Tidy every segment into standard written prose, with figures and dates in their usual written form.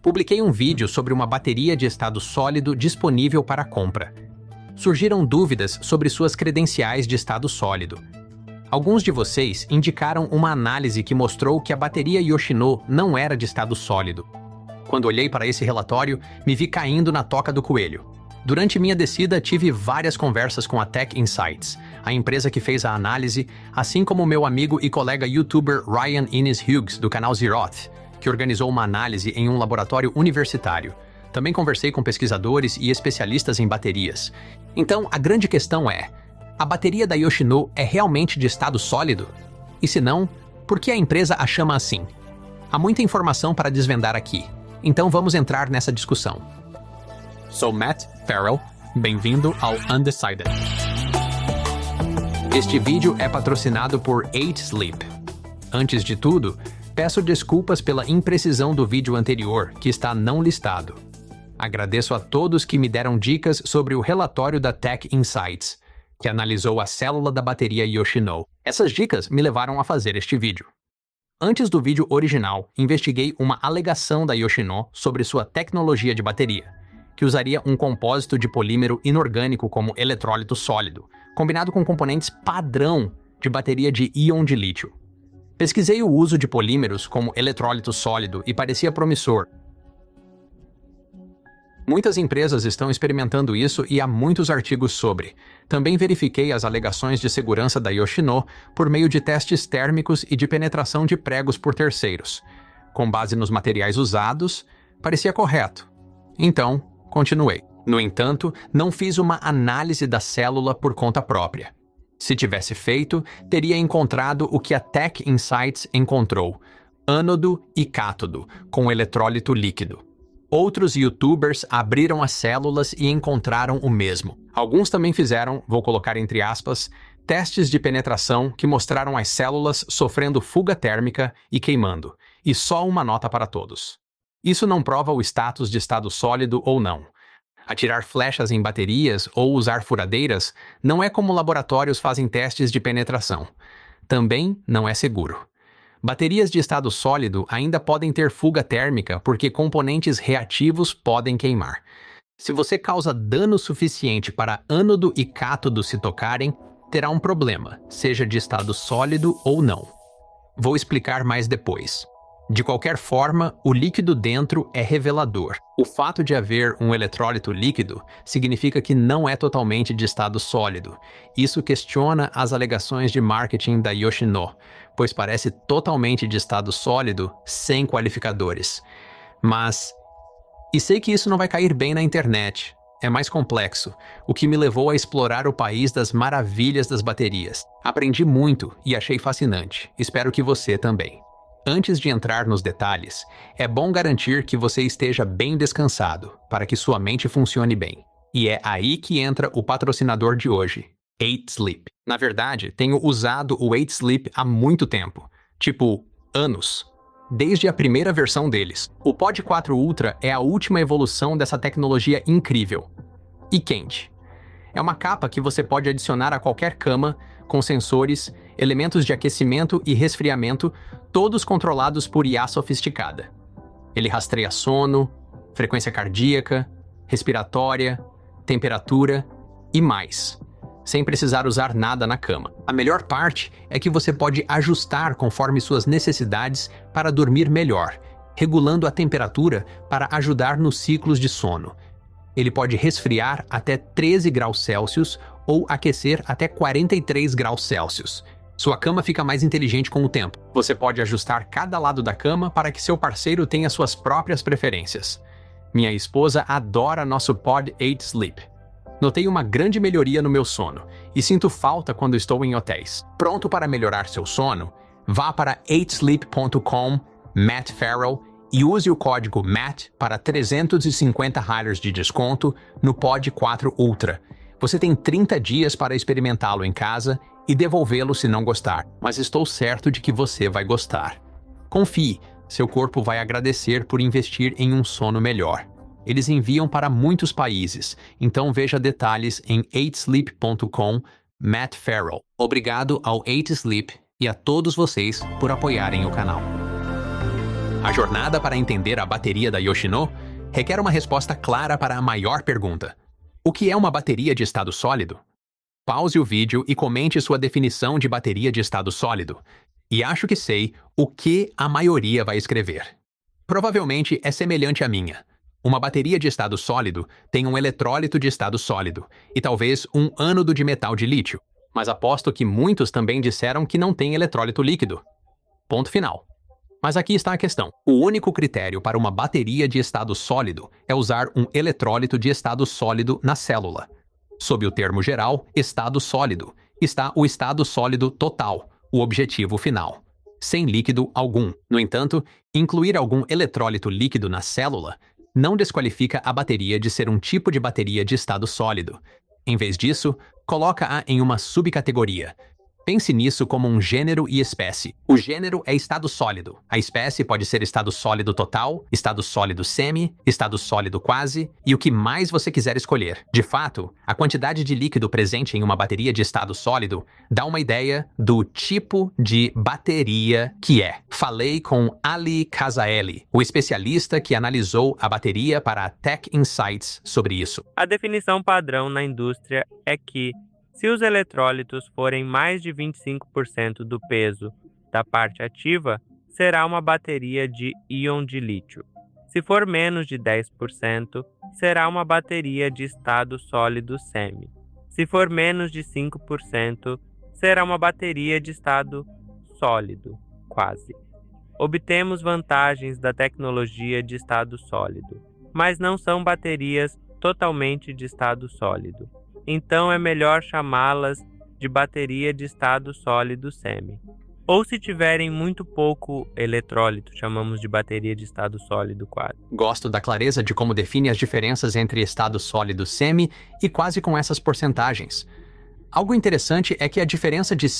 Publiquei um vídeo sobre uma bateria de estado sólido disponível para compra. Surgiram dúvidas sobre suas credenciais de estado sólido. Alguns de vocês indicaram uma análise que mostrou que a bateria Yoshino não era de estado sólido. Quando olhei para esse relatório, me vi caindo na toca do coelho. Durante minha descida, tive várias conversas com a Tech Insights, a empresa que fez a análise, assim como meu amigo e colega youtuber Ryan Innes Hughes, do canal Zeroth, que organizou uma análise em um laboratório universitário. Também conversei com pesquisadores e especialistas em baterias. Então, a grande questão é: a bateria da Yoshino é realmente de estado sólido? E se não, por que a empresa a chama assim? Há muita informação para desvendar aqui, então vamos entrar nessa discussão. Sou Matt Farrell, bem-vindo ao Undecided. Este vídeo é patrocinado por 8Sleep. Antes de tudo, peço desculpas pela imprecisão do vídeo anterior, que está não listado. Agradeço a todos que me deram dicas sobre o relatório da Tech Insights, que analisou a célula da bateria Yoshino. Essas dicas me levaram a fazer este vídeo. Antes do vídeo original, investiguei uma alegação da Yoshino sobre sua tecnologia de bateria, que usaria um compósito de polímero inorgânico como eletrólito sólido, combinado com componentes padrão de bateria de íon de lítio. Pesquisei o uso de polímeros como eletrólito sólido e parecia promissor. Muitas empresas estão experimentando isso e há muitos artigos sobre. Também verifiquei as alegações de segurança da Yoshino por meio de testes térmicos e de penetração de pregos por terceiros. Com base nos materiais usados, parecia correto. Então, continuei. No entanto, não fiz uma análise da célula por conta própria. Se tivesse feito, teria encontrado o que a Tech Insights encontrou: ânodo e cátodo, com eletrólito líquido. Outros youtubers abriram as células e encontraram o mesmo. Alguns também fizeram, vou colocar entre aspas, testes de penetração que mostraram as células sofrendo fuga térmica e queimando. E só uma nota para todos. Isso não prova o status de estado sólido ou não. Atirar flechas em baterias ou usar furadeiras não é como laboratórios fazem testes de penetração. Também não é seguro. Baterias de estado sólido ainda podem ter fuga térmica porque componentes reativos podem queimar. Se você causa dano suficiente para ânodo e cátodo se tocarem, terá um problema, seja de estado sólido ou não. Vou explicar mais depois. De qualquer forma, o líquido dentro é revelador. O fato de haver um eletrólito líquido significa que não é totalmente de estado sólido. Isso questiona as alegações de marketing da Yoshino, pois parece totalmente de estado sólido, sem qualificadores. E sei que isso não vai cair bem na internet. É mais complexo, o que me levou a explorar o país das maravilhas das baterias. Aprendi muito e achei fascinante. Espero que você também. Antes de entrar nos detalhes, é bom garantir que você esteja bem descansado, para que sua mente funcione bem. E é aí que entra o patrocinador de hoje, 8Sleep. Na verdade, tenho usado o 8Sleep há muito tempo, tipo, anos. Desde a primeira versão deles. O Pod 4 Ultra é a última evolução dessa tecnologia incrível. E quente. É uma capa que você pode adicionar a qualquer cama, com sensores, elementos de aquecimento e resfriamento, todos controlados por IA sofisticada. Ele rastreia sono, frequência cardíaca, respiratória, temperatura e mais, sem precisar usar nada na cama. A melhor parte é que você pode ajustar conforme suas necessidades para dormir melhor, regulando a temperatura para ajudar nos ciclos de sono. Ele pode resfriar até 13 graus Celsius ou aquecer até 43 graus Celsius. Sua cama fica mais inteligente com o tempo. Você pode ajustar cada lado da cama para que seu parceiro tenha suas próprias preferências. Minha esposa adora nosso Pod 8 Sleep. Notei uma grande melhoria no meu sono e sinto falta quando estou em hotéis. Pronto para melhorar seu sono? Vá para 8sleep.com, Matt Farrell, e use o código MATT para $350 de desconto no Pod 4 Ultra. Você tem 30 dias para experimentá-lo em casa e devolvê-lo se não gostar, mas estou certo de que você vai gostar. Confie, seu corpo vai agradecer por investir em um sono melhor. Eles enviam para muitos países, então veja detalhes em 8sleep.com, Matt Farrell. Obrigado ao 8Sleep e a todos vocês por apoiarem o canal. A jornada para entender a bateria da Yoshino requer uma resposta clara para a maior pergunta: o que é uma bateria de estado sólido? Pause o vídeo e comente sua definição de bateria de estado sólido. E acho que sei o que a maioria vai escrever. Provavelmente é semelhante à minha. Uma bateria de estado sólido tem um eletrólito de estado sólido e talvez um ânodo de metal de lítio, mas aposto que muitos também disseram que não tem eletrólito líquido. Ponto final. Mas aqui está a questão. O único critério para uma bateria de estado sólido é usar um eletrólito de estado sólido na célula. Sob o termo geral, estado sólido, está o estado sólido total, o objetivo final, sem líquido algum. No entanto, incluir algum eletrólito líquido na célula não desqualifica a bateria de ser um tipo de bateria de estado sólido. Em vez disso, coloca-a em uma subcategoria. Pense nisso como um gênero e espécie. O gênero é estado sólido. A espécie pode ser estado sólido total, estado sólido semi, estado sólido quase e o que mais você quiser escolher. De fato, a quantidade de líquido presente em uma bateria de estado sólido dá uma ideia do tipo de bateria que é. Falei com Ali Kazaeli, o especialista que analisou a bateria para a Tech Insights sobre isso. A definição padrão na indústria é que se os eletrólitos forem mais de 25% do peso da parte ativa, será uma bateria de íon de lítio. Se for menos de 10%, será uma bateria de estado sólido semi. Se for menos de 5%, será uma bateria de estado sólido quase. Obtemos vantagens da tecnologia de estado sólido, mas não são baterias totalmente de estado sólido. Então é melhor chamá-las de bateria de estado sólido semi. Ou se tiverem muito pouco eletrólito, chamamos de bateria de estado sólido quase. Gosto da clareza de como define as diferenças entre estado sólido semi e quase com essas porcentagens. Algo interessante é que a diferença de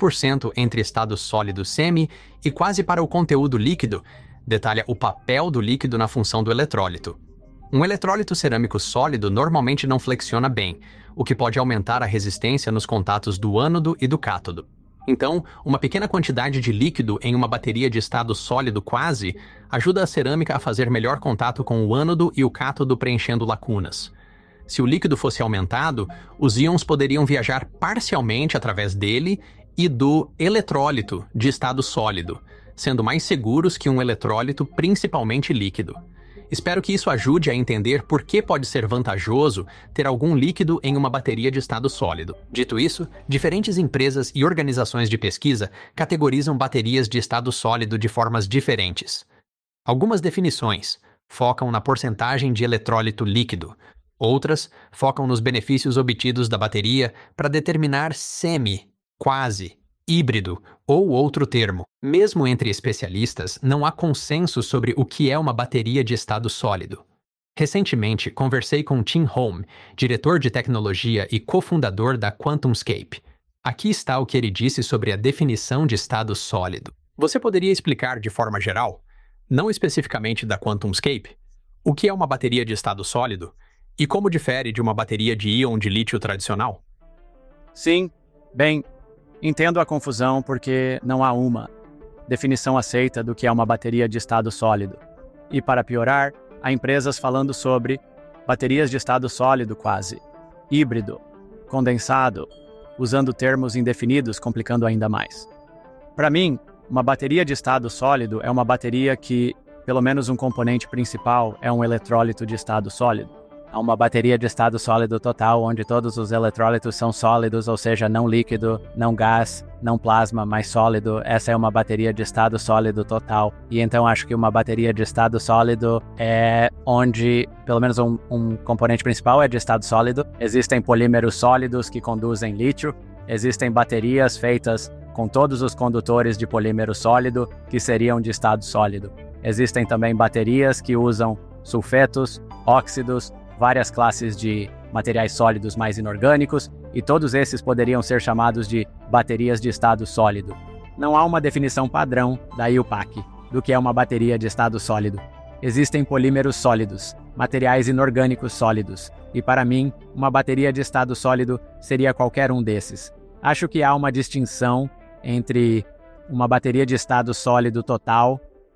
5% entre estado sólido semi e quase para o conteúdo líquido detalha o papel do líquido na função do eletrólito. Um eletrólito cerâmico sólido normalmente não flexiona bem, o que pode aumentar a resistência nos contatos do ânodo e do cátodo. Então, uma pequena quantidade de líquido em uma bateria de estado sólido quase ajuda a cerâmica a fazer melhor contato com o ânodo e o cátodo preenchendo lacunas. Se o líquido fosse aumentado, os íons poderiam viajar parcialmente através dele e do eletrólito de estado sólido, sendo mais seguros que um eletrólito principalmente líquido. Espero que isso ajude a entender por que pode ser vantajoso ter algum líquido em uma bateria de estado sólido. Dito isso, diferentes empresas e organizações de pesquisa categorizam baterias de estado sólido de formas diferentes. Algumas definições focam na porcentagem de eletrólito líquido. Outras focam nos benefícios obtidos da bateria para determinar semi, quase, híbrido ou outro termo. Mesmo entre especialistas, não há consenso sobre o que é uma bateria de estado sólido. Recentemente, conversei com Tim Holm, diretor de tecnologia e cofundador da QuantumScape. Aqui está o que ele disse sobre a definição de estado sólido. Você poderia explicar de forma geral, não especificamente da QuantumScape, o que é uma bateria de estado sólido e como difere de uma bateria de íon de lítio tradicional? Sim, bem, entendo a confusão porque não há uma definição aceita do que é uma bateria de estado sólido. E para piorar, há empresas falando sobre baterias de estado sólido quase, híbrido, condensado, usando termos indefinidos, complicando ainda mais. Para mim, uma bateria de estado sólido é uma bateria que, pelo menos um componente principal, é um eletrólito de estado sólido. Há uma bateria de estado sólido total, onde todos os eletrólitos são sólidos, ou seja, não líquido, não gás, não plasma, mas sólido. Essa é uma bateria de estado sólido total. E então acho que uma bateria de estado sólido é onde, pelo menos um componente principal é de estado sólido. Existem polímeros sólidos que conduzem lítio. Existem baterias feitas com todos os condutores de polímero sólido que seriam de estado sólido. Existem também baterias que usam sulfetos, óxidos, várias classes de materiais sólidos mais inorgânicos, e todos esses poderiam ser chamados de baterias de estado sólido. Não há uma definição padrão da IUPAC do que é uma bateria de estado sólido. Existem polímeros sólidos, materiais inorgânicos sólidos, e para mim, uma bateria de estado sólido seria qualquer um desses. Acho que há uma distinção entre uma bateria de estado sólido total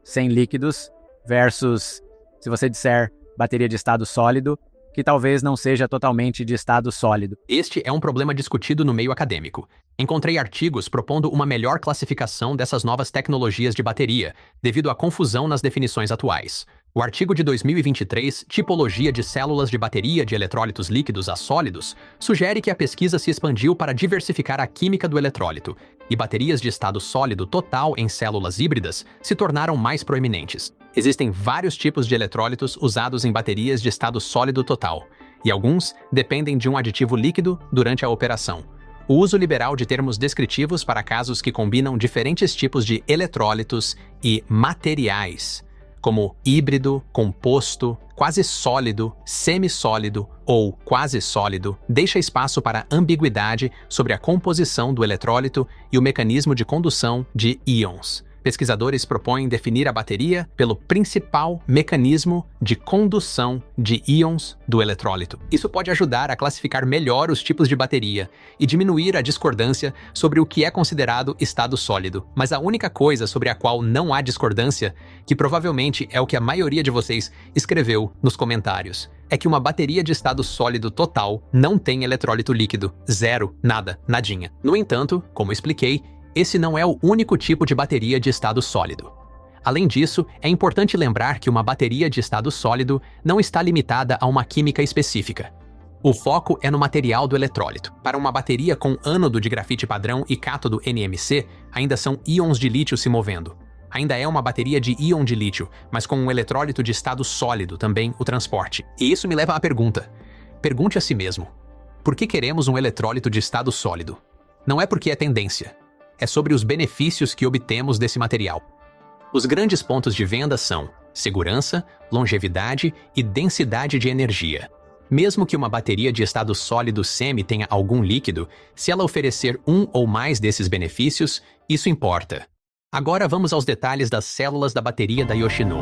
sem líquidos, versus se você disser bateria de estado sólido, que talvez não seja totalmente de estado sólido. Este é um problema discutido no meio acadêmico. Encontrei artigos propondo uma melhor classificação dessas novas tecnologias de bateria, devido à confusão nas definições atuais. O artigo de 2023, Tipologia de células de bateria de eletrólitos líquidos a sólidos, sugere que a pesquisa se expandiu para diversificar a química do eletrólito, e baterias de estado sólido total em células híbridas se tornaram mais proeminentes. Existem vários tipos de eletrólitos usados em baterias de estado sólido total, e alguns dependem de um aditivo líquido durante a operação. O uso liberal de termos descritivos para casos que combinam diferentes tipos de eletrólitos e materiais, como híbrido, composto, quase sólido, semissólido ou quase sólido, deixa espaço para ambiguidade sobre a composição do eletrólito e o mecanismo de condução de íons. Pesquisadores propõem definir a bateria pelo principal mecanismo de condução de íons do eletrólito. Isso pode ajudar a classificar melhor os tipos de bateria e diminuir a discordância sobre o que é considerado estado sólido. Mas a única coisa sobre a qual não há discordância, que provavelmente é o que a maioria de vocês escreveu nos comentários, é que uma bateria de estado sólido total não tem eletrólito líquido. Zero, nada, nadinha. No entanto, como expliquei, esse não é o único tipo de bateria de estado sólido. Além disso, é importante lembrar que uma bateria de estado sólido não está limitada a uma química específica. O foco é no material do eletrólito. Para uma bateria com ânodo de grafite padrão e cátodo NMC, ainda são íons de lítio se movendo. Ainda é uma bateria de íon de lítio, mas com um eletrólito de estado sólido também o transporte. E isso me leva à pergunta. Pergunte a si mesmo: por que queremos um eletrólito de estado sólido? Não é porque é tendência. É sobre os benefícios que obtemos desse material. Os grandes pontos de venda são segurança, longevidade e densidade de energia. Mesmo que uma bateria de estado sólido semi tenha algum líquido, se ela oferecer um ou mais desses benefícios, isso importa. Agora vamos aos detalhes das células da bateria da Yoshino.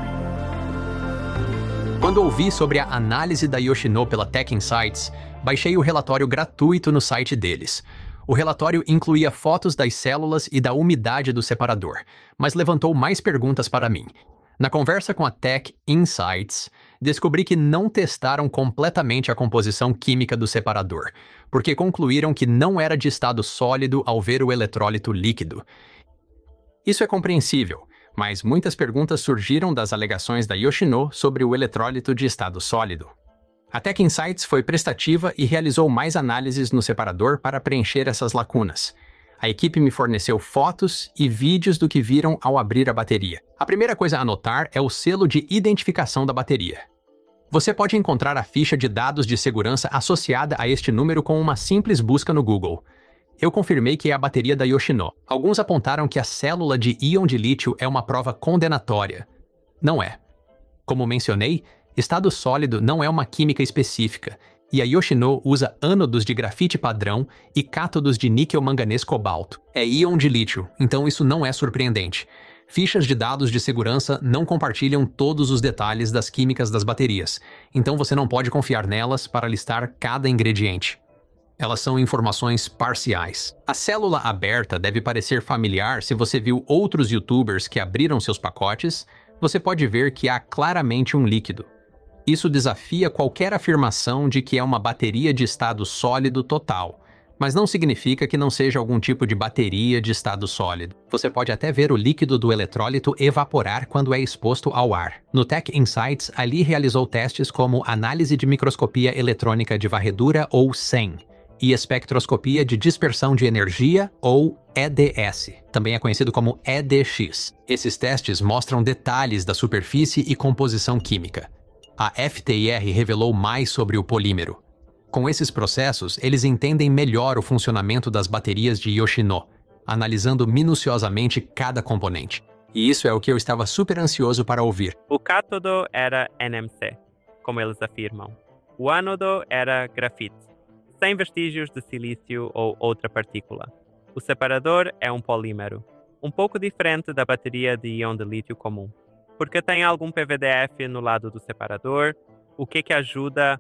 Quando ouvi sobre a análise da Yoshino pela Tech Insights, baixei o relatório gratuito no site deles. O relatório incluía fotos das células e da umidade do separador, mas levantou mais perguntas para mim. Na conversa com a Tech Insights, descobri que não testaram completamente a composição química do separador, porque concluíram que não era de estado sólido ao ver o eletrólito líquido. Isso é compreensível, mas muitas perguntas surgiram das alegações da Yoshino sobre o eletrólito de estado sólido. A Tech Insights foi prestativa e realizou mais análises no separador para preencher essas lacunas. A equipe me forneceu fotos e vídeos do que viram ao abrir a bateria. A primeira coisa a notar é o selo de identificação da bateria. Você pode encontrar a ficha de dados de segurança associada a este número com uma simples busca no Google. Eu confirmei que é a bateria da Yoshino. Alguns apontaram que a célula de íon de lítio é uma prova condenatória. Não é. Como mencionei, estado sólido não é uma química específica, e a Yoshino usa ânodos de grafite padrão e cátodos de níquel-manganês-cobalto. É íon de lítio, então isso não é surpreendente. Fichas de dados de segurança não compartilham todos os detalhes das químicas das baterias, então você não pode confiar nelas para listar cada ingrediente. Elas são informações parciais. A célula aberta deve parecer familiar se você viu outros youtubers que abriram seus pacotes. Você pode ver que há claramente um líquido. Isso desafia qualquer afirmação de que é uma bateria de estado sólido total, mas não significa que não seja algum tipo de bateria de estado sólido. Você pode até ver o líquido do eletrólito evaporar quando é exposto ao ar. No Tech Insights, Ali realizou testes como análise de microscopia eletrônica de varredura, ou SEM, e espectroscopia de dispersão de energia, ou EDS, também é conhecido como EDX. Esses testes mostram detalhes da superfície e composição química. A FTIR revelou mais sobre o polímero. Com esses processos, eles entendem melhor o funcionamento das baterias de Yoshino, analisando minuciosamente cada componente. E isso é o que eu estava super ansioso para ouvir. O cátodo era NMC, como eles afirmam. O ânodo era grafite, sem vestígios de silício ou outra partícula. O separador é um polímero, um pouco diferente da bateria de íon de lítio comum, porque tem algum PVDF no lado do separador, o que ajuda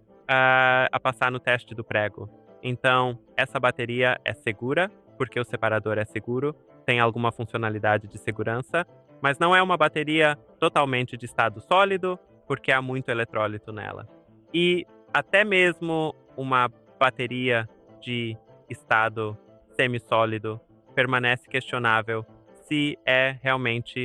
a passar no teste do prego. Então, essa bateria é segura, porque o separador é seguro, tem alguma funcionalidade de segurança, mas não é uma bateria totalmente de estado sólido, porque há muito eletrólito nela. E até mesmo uma bateria de estado semissólido permanece questionável se é realmente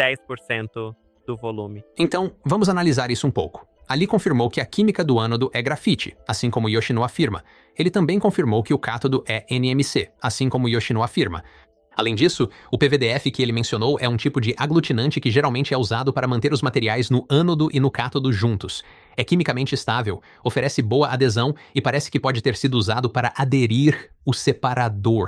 10% do volume. Então, vamos analisar isso um pouco. Ali confirmou que a química do ânodo é grafite, assim como Yoshino afirma. Ele também confirmou que o cátodo é NMC, assim como Yoshino afirma. Além disso, o PVDF que ele mencionou é um tipo de aglutinante que geralmente é usado para manter os materiais no ânodo e no cátodo juntos. É quimicamente estável, oferece boa adesão e parece que pode ter sido usado para aderir o separador.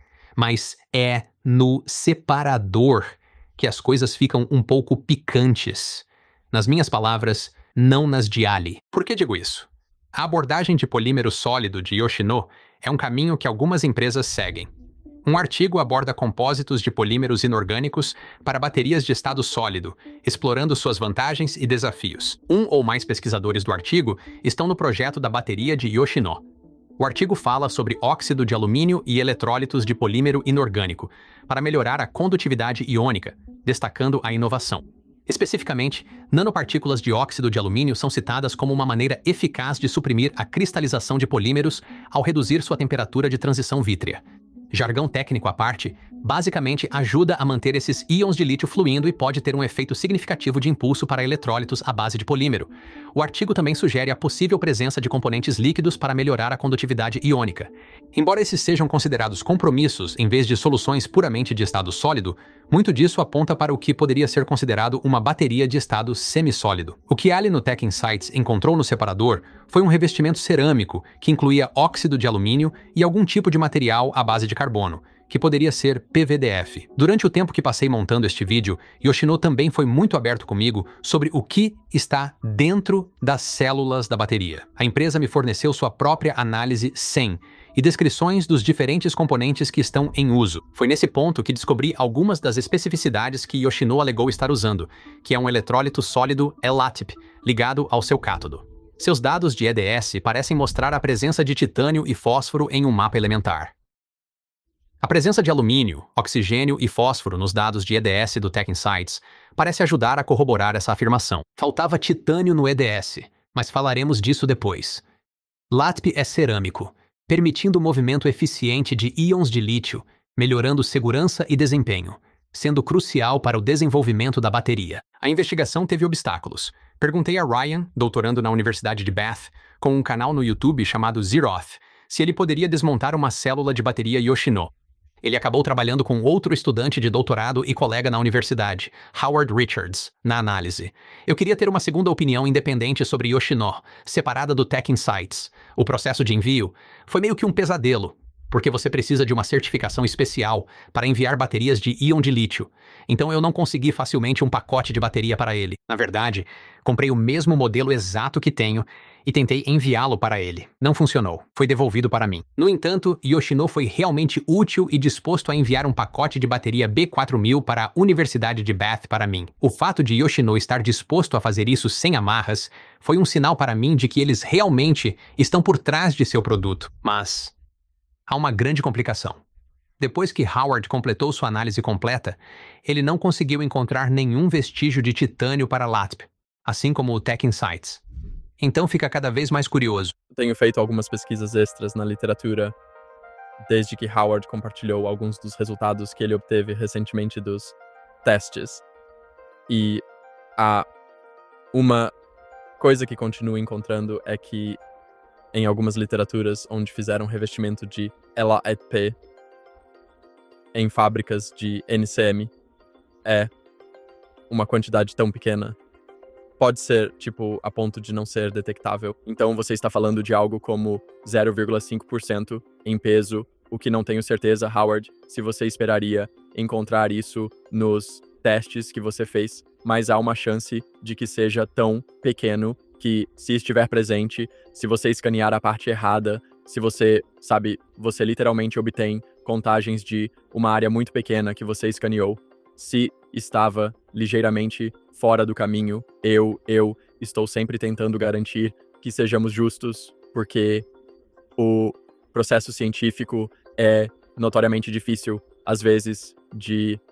Mas é no separador que as coisas ficam um pouco picantes. Nas minhas palavras, não nas de Ali. Por que digo isso? A abordagem de polímero sólido de Yoshino é um caminho que algumas empresas seguem. Um artigo aborda compósitos de polímeros inorgânicos para baterias de estado sólido, explorando suas vantagens e desafios. Um ou mais pesquisadores do artigo estão no projeto da bateria de Yoshino. O artigo fala sobre óxido de alumínio e eletrólitos de polímero inorgânico, para melhorar a condutividade iônica, destacando a inovação. Especificamente, nanopartículas de óxido de alumínio são citadas como uma maneira eficaz de suprimir a cristalização de polímeros ao reduzir sua temperatura de transição vítrea. Jargão técnico à parte, basicamente ajuda a manter esses íons de lítio fluindo e pode ter um efeito significativo de impulso para eletrólitos à base de polímero. O artigo também sugere a possível presença de componentes líquidos para melhorar a condutividade iônica. Embora esses sejam considerados compromissos em vez de soluções puramente de estado sólido, muito disso aponta para o que poderia ser considerado uma bateria de estado semissólido. O que Ali no Tech Insights encontrou no separador foi um revestimento cerâmico que incluía óxido de alumínio e algum tipo de material à base de carbono, que poderia ser PVDF. Durante o tempo que passei montando este vídeo, Yoshino também foi muito aberto comigo sobre o que está dentro das células da bateria. A empresa me forneceu sua própria análise 100 e descrições dos diferentes componentes que estão em uso. Foi nesse ponto que descobri algumas das especificidades que Yoshino alegou estar usando, que é um eletrólito sólido ELATIP, ligado ao seu cátodo. Seus dados de EDS parecem mostrar a presença de titânio e fósforo em um mapa elementar. A presença de alumínio, oxigênio e fósforo nos dados de EDS do Tech Insights parece ajudar a corroborar essa afirmação. Faltava titânio no EDS, mas falaremos disso depois. LATP é cerâmico, permitindo o movimento eficiente de íons de lítio, melhorando segurança e desempenho, sendo crucial para o desenvolvimento da bateria. A investigação teve obstáculos. Perguntei a Ryan, doutorando na Universidade de Bath, com um canal no YouTube chamado Zeroth, se ele poderia desmontar uma célula de bateria Yoshino. Ele acabou trabalhando com outro estudante de doutorado e colega na universidade, Howard Richards, na análise. Eu queria ter uma segunda opinião independente sobre Yoshino, separada do Tech Insights. O processo de envio foi meio que um pesadelo, porque você precisa de uma certificação especial para enviar baterias de íon de lítio. Então eu não consegui facilmente um pacote de bateria para ele. Na verdade, comprei o mesmo modelo exato que tenho e tentei enviá-lo para ele. Não funcionou. Foi devolvido para mim. No entanto, Yoshino foi realmente útil e disposto a enviar um pacote de bateria B4000 para a Universidade de Bath para mim. O fato de Yoshino estar disposto a fazer isso sem amarras foi um sinal para mim de que eles realmente estão por trás de seu produto. Mas há uma grande complicação. Depois que Howard completou sua análise completa, ele não conseguiu encontrar nenhum vestígio de titânio para LATP, assim como o Tech Insights. Então fica cada vez mais curioso. Tenho feito algumas pesquisas extras na literatura desde que Howard compartilhou alguns dos resultados que ele obteve recentemente dos testes. E uma coisa que continuo encontrando é que em algumas literaturas onde fizeram revestimento de LATP em fábricas de NCM é uma quantidade tão pequena. Pode ser, a ponto de não ser detectável. Então você está falando de algo como 0,5% em peso, o que não tenho certeza, Howard, se você esperaria encontrar isso nos testes que você fez, mas há uma chance de que seja tão pequeno que, se estiver presente, se você escanear a parte errada, se você, você literalmente obtém contagens de uma área muito pequena que você escaneou, se estava ligeiramente fora do caminho, eu estou sempre tentando garantir que sejamos justos, porque o processo científico é notoriamente difícil, às vezes, de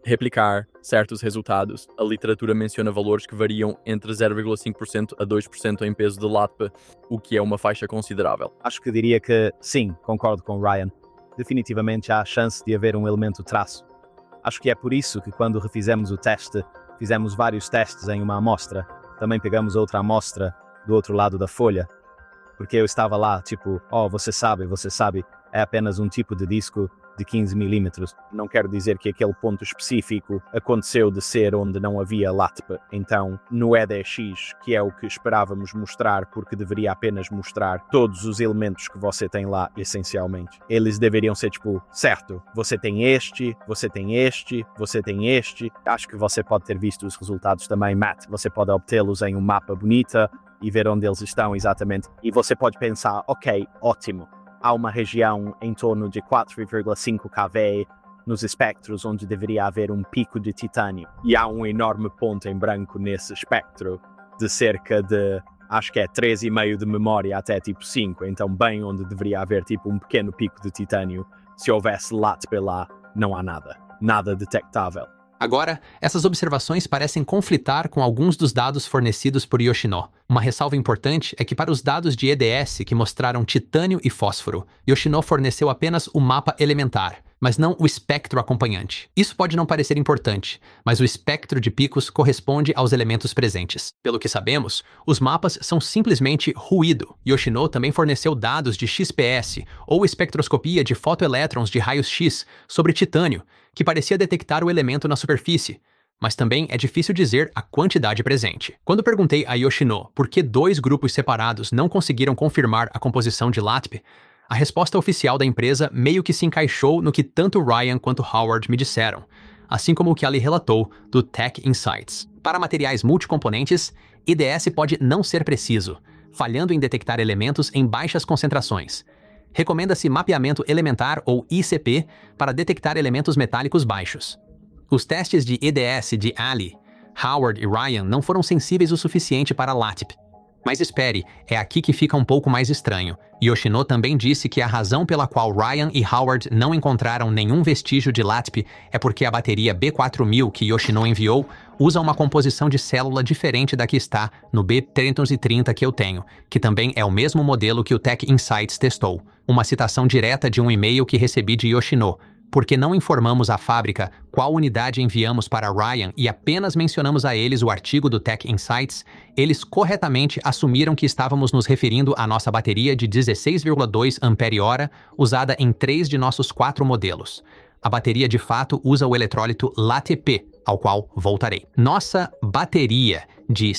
replicar certos resultados. A literatura menciona valores que variam entre 0,5% a 2% em peso de LATP, o que é uma faixa considerável. Acho que diria que sim, concordo com o Ryan. Definitivamente há a chance de haver um elemento traço. Acho que é por isso que quando refizemos o teste, fizemos vários testes em uma amostra. Também pegamos outra amostra do outro lado da folha. Porque eu estava lá, tipo, você sabe, é apenas um tipo de disco de 15 milímetros. Não quero dizer que aquele ponto específico aconteceu de ser onde não havia LATP. Então, no EDX, que é o que esperávamos mostrar, porque deveria apenas mostrar todos os elementos que você tem lá, essencialmente. Eles deveriam ser tipo, certo, você tem este, você tem este, você tem este. Acho que você pode ter visto os resultados também, Matt. Você pode obtê-los em um mapa bonita e ver onde eles estão exatamente. E você pode pensar, ok, ótimo. Há uma região em torno de 4,5 kV nos espectros onde deveria haver um pico de titânio. E há um enorme ponto em branco nesse espectro de cerca de, acho que é 3,5 de memória até tipo 5. Então bem onde deveria haver tipo um pequeno pico de titânio. Se houvesse LATP lá, não há nada. Nada detectável. Agora, essas observações parecem conflitar com alguns dos dados fornecidos por Yoshino. Uma ressalva importante é que para os dados de EDS que mostraram titânio e fósforo, Yoshino forneceu apenas o mapa elementar, mas não o espectro acompanhante. Isso pode não parecer importante, mas o espectro de picos corresponde aos elementos presentes. Pelo que sabemos, os mapas são simplesmente ruído. Yoshino também forneceu dados de XPS, ou espectroscopia de fotoelétrons de raios X, sobre titânio, que parecia detectar o elemento na superfície, mas também é difícil dizer a quantidade presente. Quando perguntei a Yoshino por que 2 grupos separados não conseguiram confirmar a composição de LATP, a resposta oficial da empresa meio que se encaixou no que tanto Ryan quanto Howard me disseram, assim como o que Ali relatou do Tech Insights. Para materiais multicomponentes, IDS pode não ser preciso, falhando em detectar elementos em baixas concentrações. Recomenda-se mapeamento elementar ou ICP para detectar elementos metálicos baixos. Os testes de EDS de Ali, Howard e Ryan não foram sensíveis o suficiente para LATP. Mas espere, é aqui que fica um pouco mais estranho. Yoshino também disse que a razão pela qual Ryan e Howard não encontraram nenhum vestígio de LATP é porque a bateria B4000 que Yoshino enviou usa uma composição de célula diferente da que está no B330 que eu tenho, que também é o mesmo modelo que o Tech Insights testou. Uma citação direta de um e-mail que recebi de Yoshino. Porque não informamos a fábrica qual unidade enviamos para Ryan e apenas mencionamos a eles o artigo do Tech Insights, eles corretamente assumiram que estávamos nos referindo à nossa bateria de 16,2 Ah usada em 3 de nossos 4 modelos. A bateria de fato usa o eletrólito LATP, ao qual voltarei. Nossa bateria de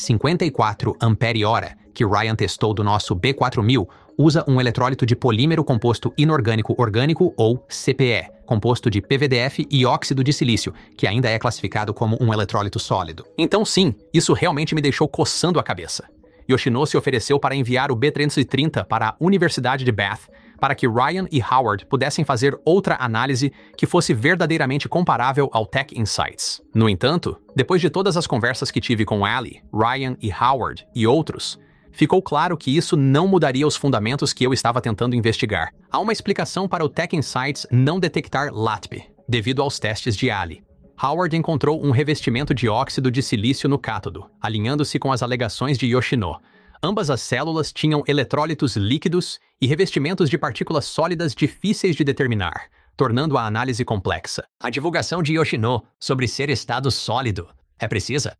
54 Ah que Ryan testou do nosso B4000 usa um eletrólito de polímero composto inorgânico orgânico ou CPE, composto de PVDF e óxido de silício, que ainda é classificado como um eletrólito sólido. Então sim, isso realmente me deixou coçando a cabeça. Yoshino se ofereceu para enviar o B330 para a Universidade de Bath, para que Ryan e Howard pudessem fazer outra análise que fosse verdadeiramente comparável ao Tech Insights. No entanto, depois de todas as conversas que tive com Ali, Ryan e Howard e outros, ficou claro que isso não mudaria os fundamentos que eu estava tentando investigar. Há uma explicação para o Tech Insights não detectar LATP, devido aos testes de Ali. Howard encontrou um revestimento de óxido de silício no cátodo, alinhando-se com as alegações de Yoshino. Ambas as células tinham eletrólitos líquidos e revestimentos de partículas sólidas difíceis de determinar, tornando a análise complexa. A divulgação de Yoshino sobre ser estado sólido é precisa?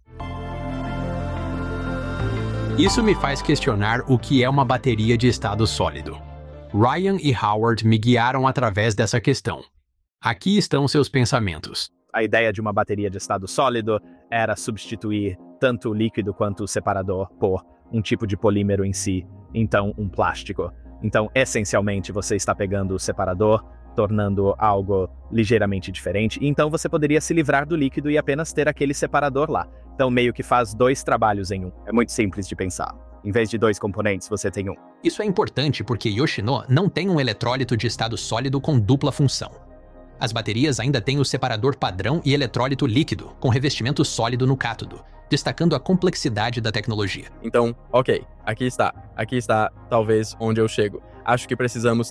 Isso me faz questionar o que é uma bateria de estado sólido. Ryan e Howard me guiaram através dessa questão. Aqui estão seus pensamentos. A ideia de uma bateria de estado sólido era substituir tanto o líquido quanto o separador por um tipo de polímero em si, então um plástico. Então, essencialmente, você está pegando o separador, tornando algo ligeiramente diferente, e então você poderia se livrar do líquido e apenas ter aquele separador lá. Então, meio que faz 2 trabalhos em um. É muito simples de pensar. Em vez de 2 componentes, você tem um. Isso é importante porque Yoshino não tem um eletrólito de estado sólido com dupla função. As baterias ainda têm o separador padrão e eletrólito líquido, com revestimento sólido no cátodo, destacando a complexidade da tecnologia. Então, ok, aqui está talvez onde eu chego. Acho que precisamos ter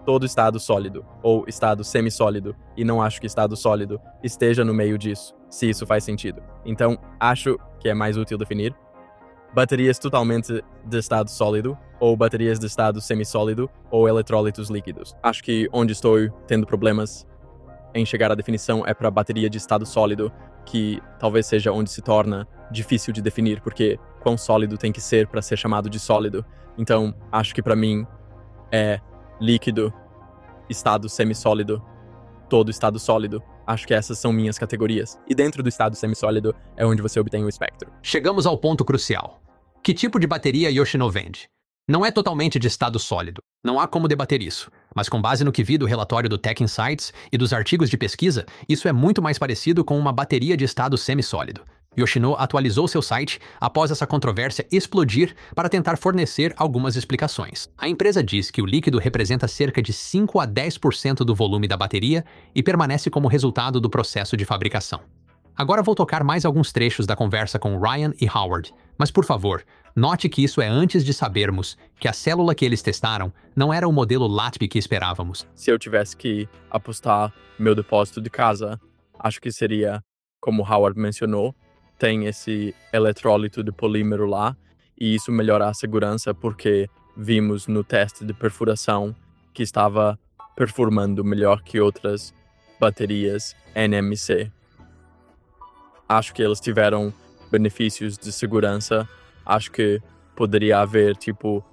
todo estado sólido ou estado semissólido, e não acho que estado sólido esteja no meio disso, se isso faz sentido. Então, acho que é mais útil definir baterias totalmente de estado sólido, ou baterias de estado semissólido, ou eletrólitos líquidos. Acho que onde estou tendo problemas em chegar à definição é para bateria de estado sólido, que talvez seja onde se torna difícil de definir, porque quão sólido tem que ser para ser chamado de sólido. Então, acho que para mim é líquido, estado semissólido, todo estado sólido. Acho que essas são minhas categorias. E dentro do estado semissólido é onde você obtém o espectro. Chegamos ao ponto crucial. Que tipo de bateria Yoshino vende? Não é totalmente de estado sólido. Não há como debater isso. Mas com base no que vi do relatório do Tech Insights e dos artigos de pesquisa, isso é muito mais parecido com uma bateria de estado semissólido. Yoshino atualizou seu site após essa controvérsia explodir para tentar fornecer algumas explicações. A empresa diz que o líquido representa cerca de 5 a 10% do volume da bateria e permanece como resultado do processo de fabricação. Agora vou tocar mais alguns trechos da conversa com Ryan e Howard, mas por favor, note que isso é antes de sabermos que a célula que eles testaram não era o modelo LATP que esperávamos. Se eu tivesse que apostar meu depósito de casa, acho que seria, como Howard mencionou, tem esse eletrólito de polímero lá, e isso melhora a segurança porque vimos no teste de perfuração que estava performando melhor que outras baterias NMC. Acho que eles tiveram benefícios de segurança. Acho que poderia haver tipo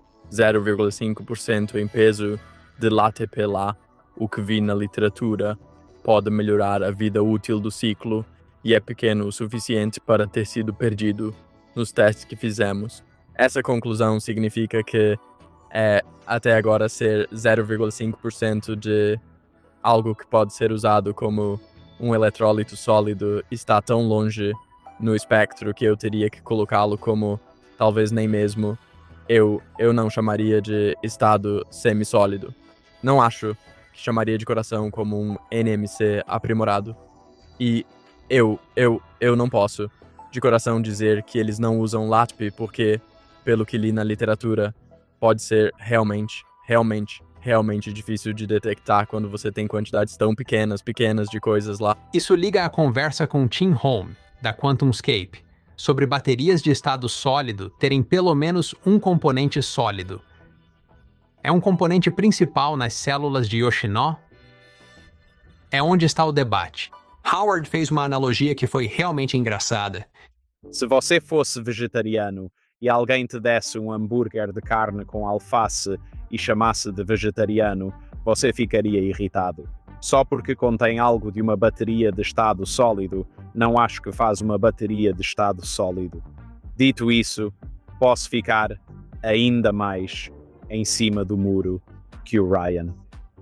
0,5% em peso de LATP lá. O que vi na literatura pode melhorar a vida útil do ciclo e é pequeno o suficiente para ter sido perdido nos testes que fizemos. Essa conclusão significa que até agora ser 0,5% de algo que pode ser usado como um eletrólito sólido está tão longe no espectro que eu teria que colocá-lo como talvez nem mesmo eu não chamaria de estado semissólido. Não acho que chamaria de coração como um NMC aprimorado. E eu não posso de coração dizer que eles não usam LATP porque, pelo que li na literatura, pode ser realmente difícil de detectar quando você tem quantidades tão pequenas de coisas lá. Isso liga à conversa com Tim Holm, da QuantumScape, sobre baterias de estado sólido terem pelo menos um componente sólido. É um componente principal nas células de Yoshino? É onde está o debate. Howard fez uma analogia que foi realmente engraçada. Se você fosse vegetariano e alguém te desse um hambúrguer de carne com alface e chamasse de vegetariano, você ficaria irritado. Só porque contém algo de uma bateria de estado sólido, não acho que faz uma bateria de estado sólido. Dito isso, posso ficar ainda mais em cima do muro que o Ryan.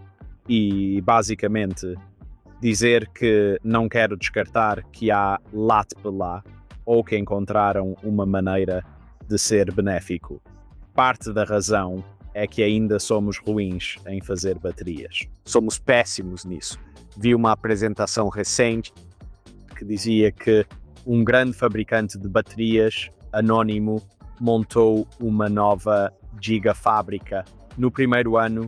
E, basicamente, dizer que não quero descartar que há LATP lá, ou que encontraram uma maneira de ser benéfico. Parte da razão é que ainda somos ruins em fazer baterias. Somos péssimos nisso. Vi uma apresentação recente que dizia que um grande fabricante de baterias, anónimo, montou uma nova gigafábrica. No primeiro ano,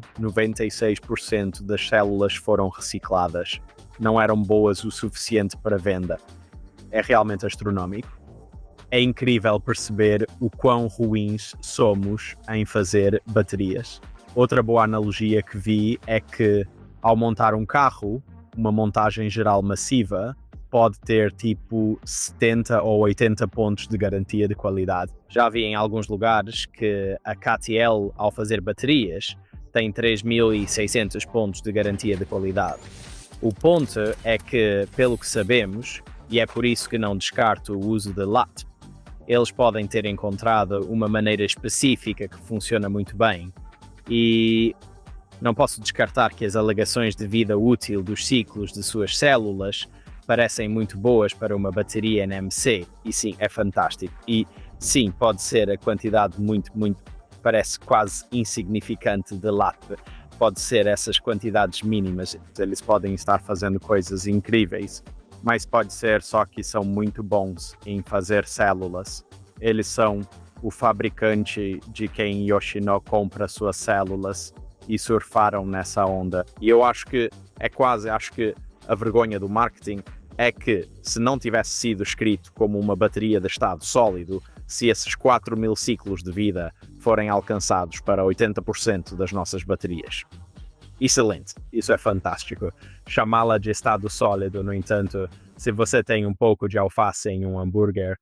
96% das células foram recicladas. Não eram boas o suficiente para venda. É realmente astronómico. É incrível perceber o quão ruins somos em fazer baterias. Outra boa analogia que vi é que, ao montar um carro, uma montagem geral massiva pode ter tipo 70 ou 80 pontos de garantia de qualidade. Já vi em alguns lugares que a KTL, ao fazer baterias, tem 3.600 pontos de garantia de qualidade. O ponto é que, pelo que sabemos, e é por isso que não descarto o uso de LATP, eles podem ter encontrado uma maneira específica que funciona muito bem. E não posso descartar que as alegações de vida útil dos ciclos de suas células parecem muito boas para uma bateria NMC. E sim, é fantástico. E sim, pode ser a quantidade parece quase insignificante de LATP. Pode ser essas quantidades mínimas. Eles podem estar fazendo coisas incríveis. Mas pode ser só que são muito bons em fazer células. Eles são o fabricante de quem Yoshino compra suas células e surfaram nessa onda. E eu acho que acho que a vergonha do marketing é que, se não tivesse sido escrito como uma bateria de estado sólido, se esses 4.000 ciclos de vida forem alcançados para 80% das nossas baterias. Excelente, isso é fantástico. Chamá-la de estado sólido, no entanto, se você tem um pouco de alface em um hambúrguer,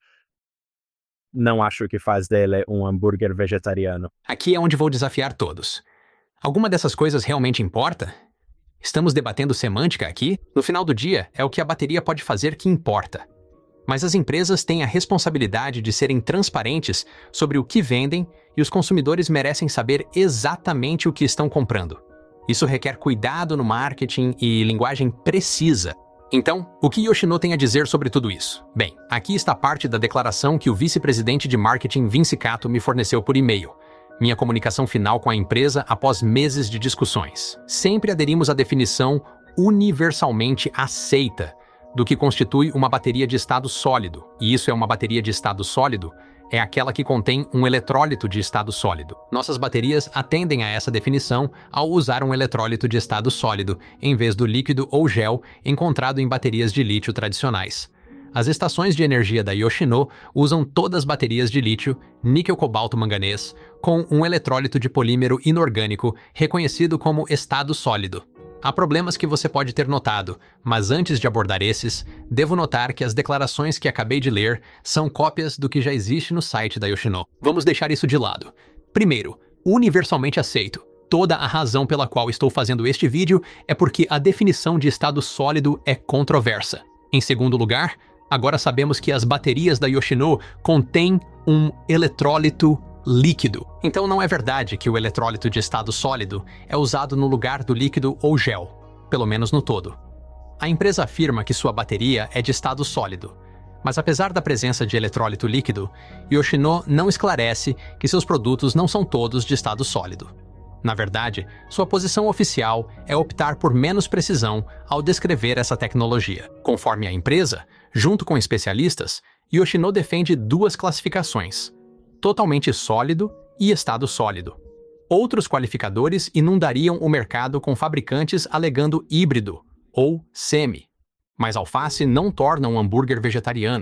não acho que faz dele um hambúrguer vegetariano. Aqui é onde vou desafiar todos. Alguma dessas coisas realmente importa? Estamos debatendo semântica aqui? No final do dia, é o que a bateria pode fazer que importa. Mas as empresas têm a responsabilidade de serem transparentes sobre o que vendem e os consumidores merecem saber exatamente o que estão comprando. Isso requer cuidado no marketing e linguagem precisa. Então, o que Yoshino tem a dizer sobre tudo isso? Bem, aqui está parte da declaração que o vice-presidente de marketing Vince Cato me forneceu por e-mail. Minha comunicação final com a empresa após meses de discussões. Sempre aderimos à definição universalmente aceita do que constitui uma bateria de estado sólido. E isso é uma bateria de estado sólido? É aquela que contém um eletrólito de estado sólido. Nossas baterias atendem a essa definição ao usar um eletrólito de estado sólido, em vez do líquido ou gel encontrado em baterias de lítio tradicionais. As estações de energia da Yoshino usam todas as baterias de lítio, níquel, cobalto, manganês, com um eletrólito de polímero inorgânico reconhecido como estado sólido. Há problemas que você pode ter notado, mas antes de abordar esses, devo notar que as declarações que acabei de ler são cópias do que já existe no site da Yoshino. Vamos deixar isso de lado. Primeiro, universalmente aceito. Toda a razão pela qual estou fazendo este vídeo é porque a definição de estado sólido é controversa. Em segundo lugar, agora sabemos que as baterias da Yoshino contêm um eletrólito líquido. Então não é verdade que o eletrólito de estado sólido é usado no lugar do líquido ou gel, pelo menos no todo. A empresa afirma que sua bateria é de estado sólido, mas apesar da presença de eletrólito líquido, Yoshino não esclarece que seus produtos não são todos de estado sólido. Na verdade, sua posição oficial é optar por menos precisão ao descrever essa tecnologia. Conforme a empresa, junto com especialistas, Yoshino defende duas classificações: totalmente sólido e estado sólido. Outros qualificadores inundariam o mercado com fabricantes alegando híbrido ou semi. Mas alface não torna um hambúrguer vegetariano.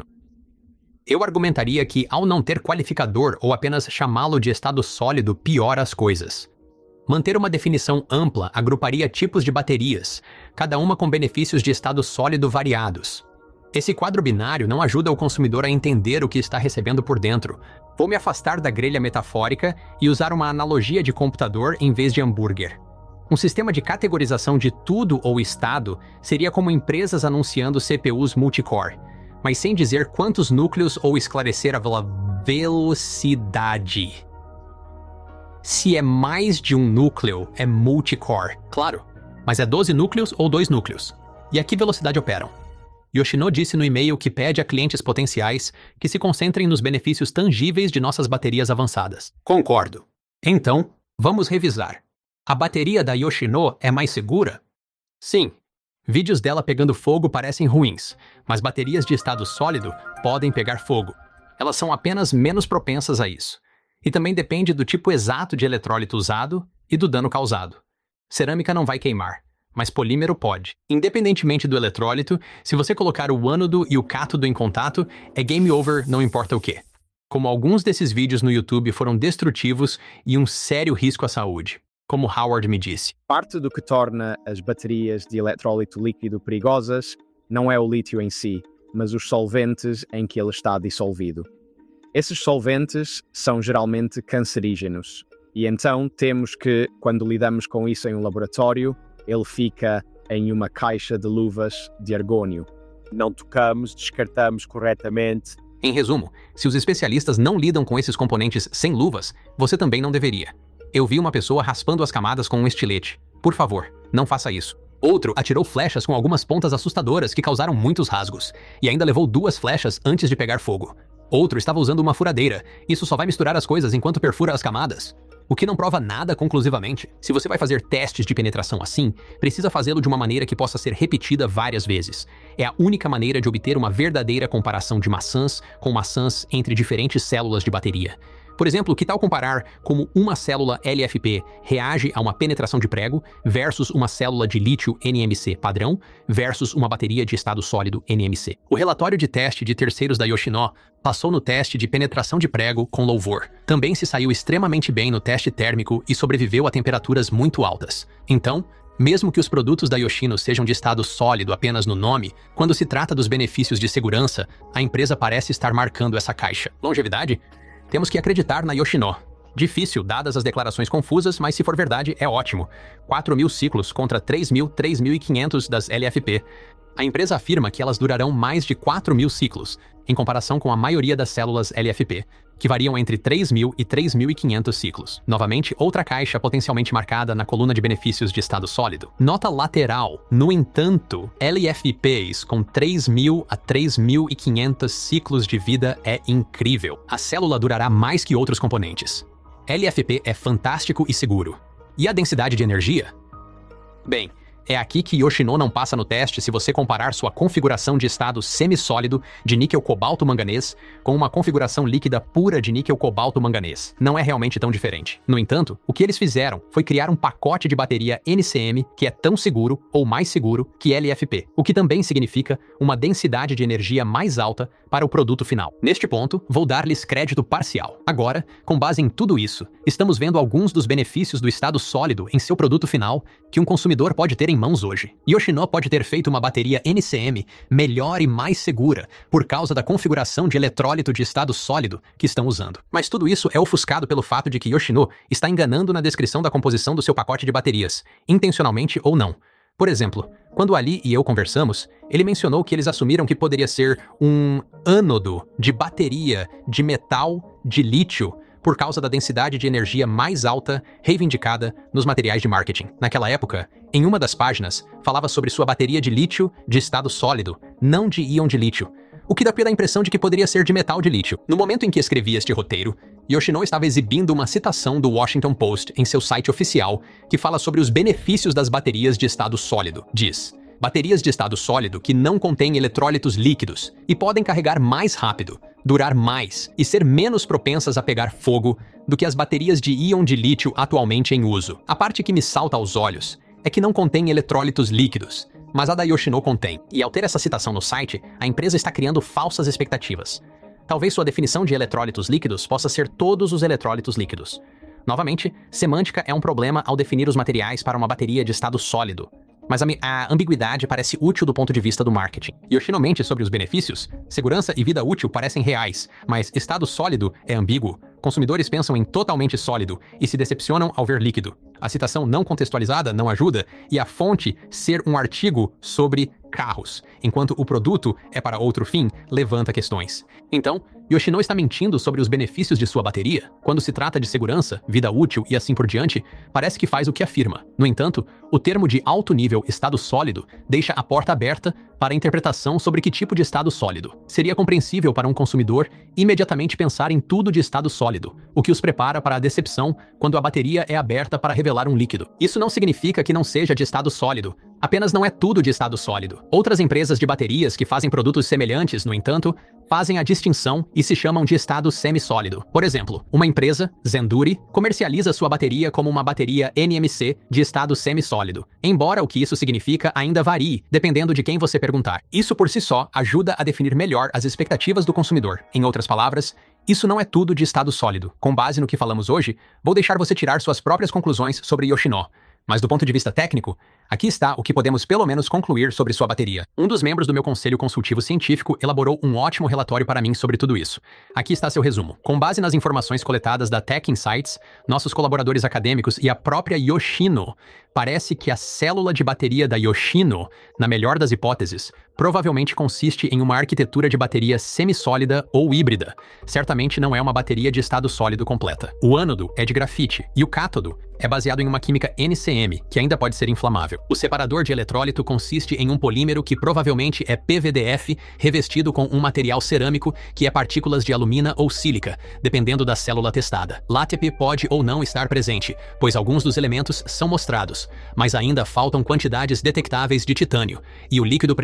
Eu argumentaria que, ao não ter qualificador ou apenas chamá-lo de estado sólido, piora as coisas. Manter uma definição ampla agruparia tipos de baterias, cada uma com benefícios de estado sólido variados. Esse quadro binário não ajuda o consumidor a entender o que está recebendo por dentro. Vou me afastar da grelha metafórica e usar uma analogia de computador em vez de hambúrguer. Um sistema de categorização de tudo ou estado seria como empresas anunciando CPUs multicore, mas sem dizer quantos núcleos ou esclarecer a velocidade. Se é mais de um núcleo, é multicore, claro, mas é 12 núcleos ou 2 núcleos. E a que velocidade operam? Yoshino disse no e-mail que pede a clientes potenciais que se concentrem nos benefícios tangíveis de nossas baterias avançadas. Concordo. Então, vamos revisar. A bateria da Yoshino é mais segura? Sim. Vídeos dela pegando fogo parecem ruins, mas baterias de estado sólido podem pegar fogo. Elas são apenas menos propensas a isso. E também depende do tipo exato de eletrólito usado e do dano causado. Cerâmica não vai queimar, mas polímero pode. Independentemente do eletrólito, se você colocar o ânodo e o cátodo em contato, é game over, não importa o quê. Como alguns desses vídeos no YouTube foram destrutivos e um sério risco à saúde, como Howard me disse. Parte do que torna as baterias de eletrólito líquido perigosas não é o lítio em si, mas os solventes em que ele está dissolvido. Esses solventes são geralmente cancerígenos, e então temos que, quando lidamos com isso em um laboratório, ele fica em uma caixa de luvas de argônio. Não tocamos, descartamos corretamente. Em resumo, se os especialistas não lidam com esses componentes sem luvas, você também não deveria. Eu vi uma pessoa raspando as camadas com um estilete. Por favor, não faça isso. Outro atirou flechas com algumas pontas assustadoras que causaram muitos rasgos, e ainda levou 2 flechas antes de pegar fogo. Outro estava usando uma furadeira. Isso só vai misturar as coisas enquanto perfura as camadas. O que não prova nada conclusivamente. Se você vai fazer testes de penetração assim, precisa fazê-lo de uma maneira que possa ser repetida várias vezes. É a única maneira de obter uma verdadeira comparação de maçãs com maçãs entre diferentes células de bateria. Por exemplo, que tal comparar como uma célula LFP reage a uma penetração de prego versus uma célula de lítio NMC padrão versus uma bateria de estado sólido NMC? O relatório de teste de terceiros da Yoshino passou no teste de penetração de prego com louvor. Também se saiu extremamente bem no teste térmico e sobreviveu a temperaturas muito altas. Então, mesmo que os produtos da Yoshino sejam de estado sólido apenas no nome, quando se trata dos benefícios de segurança, a empresa parece estar marcando essa caixa. Longevidade? Temos que acreditar na Yoshino. Difícil, dadas as declarações confusas, mas se for verdade, é ótimo. 4.000 ciclos contra 3.500 das LFP. A empresa afirma que elas durarão mais de 4.000 ciclos, em comparação com a maioria das células LFP, que variam entre 3.000 e 3.500 ciclos. Novamente, outra caixa potencialmente marcada na coluna de benefícios de estado sólido. Nota lateral. No entanto, LFPs com 3.000 a 3.500 ciclos de vida é incrível. A célula durará mais que outros componentes. LFP é fantástico e seguro. E a densidade de energia? Bem, é aqui que Yoshino não passa no teste se você comparar sua configuração de estado semissólido de níquel-cobalto-manganês com uma configuração líquida pura de níquel-cobalto-manganês. Não é realmente tão diferente. No entanto, o que eles fizeram foi criar um pacote de bateria NCM que é tão seguro ou mais seguro que LFP, o que também significa uma densidade de energia mais alta para o produto final. Neste ponto, vou dar-lhes crédito parcial. Agora, com base em tudo isso, estamos vendo alguns dos benefícios do estado sólido em seu produto final que um consumidor pode ter em mãos hoje. Yoshino pode ter feito uma bateria NCM melhor e mais segura por causa da configuração de eletrólito de estado sólido que estão usando. Mas tudo isso é ofuscado pelo fato de que Yoshino está enganando na descrição da composição do seu pacote de baterias, intencionalmente ou não. Por exemplo, quando Ali e eu conversamos, ele mencionou que eles assumiram que poderia ser um ânodo de bateria de metal de lítio por causa da densidade de energia mais alta reivindicada nos materiais de marketing. Naquela época, em uma das páginas, falava sobre sua bateria de lítio de estado sólido, não de íon de lítio, o que dá pela impressão de que poderia ser de metal de lítio. No momento em que escrevi este roteiro, Yoshino estava exibindo uma citação do Washington Post em seu site oficial que fala sobre os benefícios das baterias de estado sólido. Diz: baterias de estado sólido que não contêm eletrólitos líquidos e podem carregar mais rápido, durar mais e ser menos propensas a pegar fogo do que as baterias de íon de lítio atualmente em uso. A parte que me salta aos olhos é que não contém eletrólitos líquidos, mas a da Yoshino contém. E ao ter essa citação no site, a empresa está criando falsas expectativas. Talvez sua definição de eletrólitos líquidos possa ser todos os eletrólitos líquidos. Novamente, semântica é um problema ao definir os materiais para uma bateria de estado sólido. Mas a ambiguidade parece útil do ponto de vista do marketing. Yoshino mente sobre os benefícios, segurança e vida útil parecem reais, mas estado sólido é ambíguo. Consumidores pensam em totalmente sólido e se decepcionam ao ver líquido. A citação não contextualizada não ajuda e a fonte ser um artigo sobre carros, enquanto o produto é para outro fim, levanta questões. Então, Yoshino está mentindo sobre os benefícios de sua bateria? Quando se trata de segurança, vida útil e assim por diante, parece que faz o que afirma. No entanto, o termo de alto nível estado sólido deixa a porta aberta para a interpretação sobre que tipo de estado sólido. Seria compreensível para um consumidor imediatamente pensar em tudo de estado sólido, o que os prepara para a decepção quando a bateria é aberta para revelar um líquido. Isso não significa que não seja de estado sólido, apenas não é tudo de estado sólido. Outras empresas de baterias que fazem produtos semelhantes, no entanto, fazem a distinção e se chamam de estado semissólido. Por exemplo, uma empresa, Zenduri, comercializa sua bateria como uma bateria NMC de estado semissólido, embora o que isso significa ainda varie, dependendo de quem você perguntar. Isso por si só ajuda a definir melhor as expectativas do consumidor. Em outras palavras, isso não é tudo de estado sólido. Com base no que falamos hoje, vou deixar você tirar suas próprias conclusões sobre Yoshino. Mas do ponto de vista técnico, aqui está o que podemos pelo menos concluir sobre sua bateria. Um dos membros do meu conselho consultivo científico elaborou um ótimo relatório para mim sobre tudo isso. Aqui está seu resumo. Com base nas informações coletadas da Tech Insights, nossos colaboradores acadêmicos e a própria Yoshino, parece que a célula de bateria da Yoshino, na melhor das hipóteses, provavelmente consiste em uma arquitetura de bateria semissólida ou híbrida. Certamente não é uma bateria de estado sólido completa. O ânodo é de grafite e o cátodo é baseado em uma química NCM, que ainda pode ser inflamável. O separador de eletrólito consiste em um polímero que provavelmente é PVDF revestido com um material cerâmico que é partículas de alumina ou sílica, dependendo da célula testada. LATEP pode ou não estar presente, pois alguns dos elementos são mostrados, mas ainda faltam quantidades detectáveis de titânio, e o líquido presente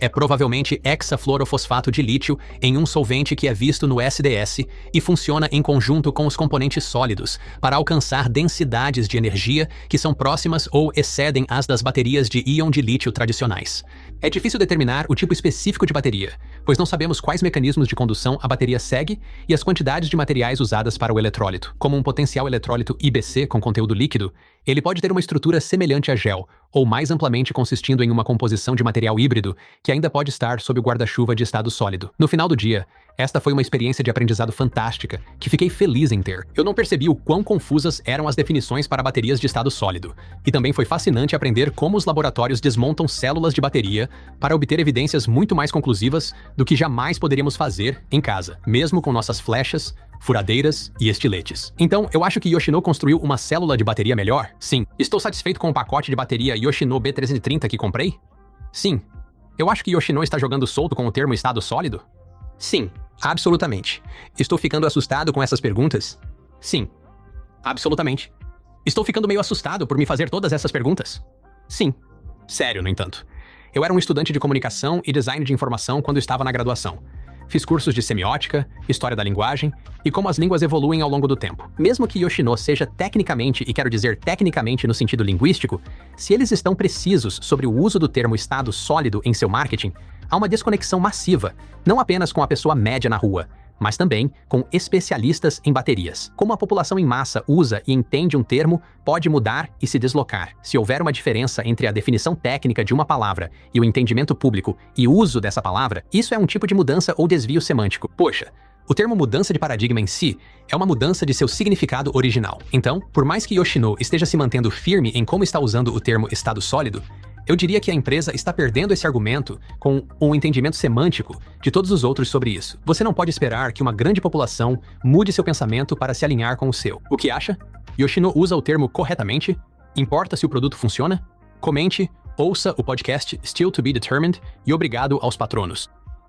é provavelmente hexafluorofosfato de lítio em um solvente que é visto no SDS e funciona em conjunto com os componentes sólidos para alcançar densidades de energia que são próximas ou excedem as das baterias de íon de lítio tradicionais. É difícil determinar o tipo específico de bateria, pois não sabemos quais mecanismos de condução a bateria segue e as quantidades de materiais usadas para o eletrólito. Como um potencial eletrólito IBC com conteúdo líquido, ele pode ter uma estrutura semelhante a gel, ou mais amplamente consistindo em uma composição de material híbrido que ainda pode estar sob o guarda-chuva de estado sólido. No final do dia, esta foi uma experiência de aprendizado fantástica, que fiquei feliz em ter. Eu não percebi o quão confusas eram as definições para baterias de estado sólido, e também foi fascinante aprender como os laboratórios desmontam células de bateria para obter evidências muito mais conclusivas do que jamais poderíamos fazer em casa, mesmo com nossas flechas, furadeiras e estiletes. Então, eu acho que Yoshino construiu uma célula de bateria melhor? Sim. Estou satisfeito com o pacote de bateria Yoshino B330 que comprei? Sim. Eu acho que Yoshino está jogando solto com o termo estado sólido? Sim, absolutamente. Estou ficando assustado com essas perguntas? Sim, absolutamente. Estou ficando meio assustado por me fazer todas essas perguntas? Sim. Sério, no entanto. Eu era um estudante de comunicação e design de informação quando estava na graduação. Fiz cursos de semiótica, história da linguagem e como as línguas evoluem ao longo do tempo. Mesmo que Yoshino seja tecnicamente, e quero dizer tecnicamente no sentido linguístico, se eles estão precisos sobre o uso do termo estado sólido em seu marketing, há uma desconexão massiva, não apenas com a pessoa média na rua, mas também com especialistas em baterias. Como a população em massa usa e entende um termo, pode mudar e se deslocar. Se houver uma diferença entre a definição técnica de uma palavra e o entendimento público e o uso dessa palavra, isso é um tipo de mudança ou desvio semântico. Poxa, o termo mudança de paradigma em si é uma mudança de seu significado original. Então, por mais que Yoshino esteja se mantendo firme em como está usando o termo estado sólido, eu diria que a empresa está perdendo esse argumento com um entendimento semântico de todos os outros sobre isso. Você não pode esperar que uma grande população mude seu pensamento para se alinhar com o seu. O que acha? Yoshino usa o termo corretamente? Importa se o produto funciona? Comente, ouça o podcast Still to be Determined e obrigado aos patronos.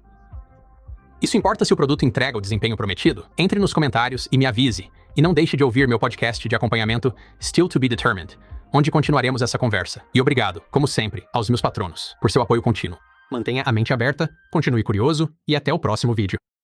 Isso importa se o produto entrega o desempenho prometido? Entre nos comentários e me avise. E não deixe de ouvir meu podcast de acompanhamento Still to be Determined, onde continuaremos essa conversa. E obrigado, como sempre, aos meus patronos, por seu apoio contínuo. Mantenha a mente aberta, continue curioso e até o próximo vídeo.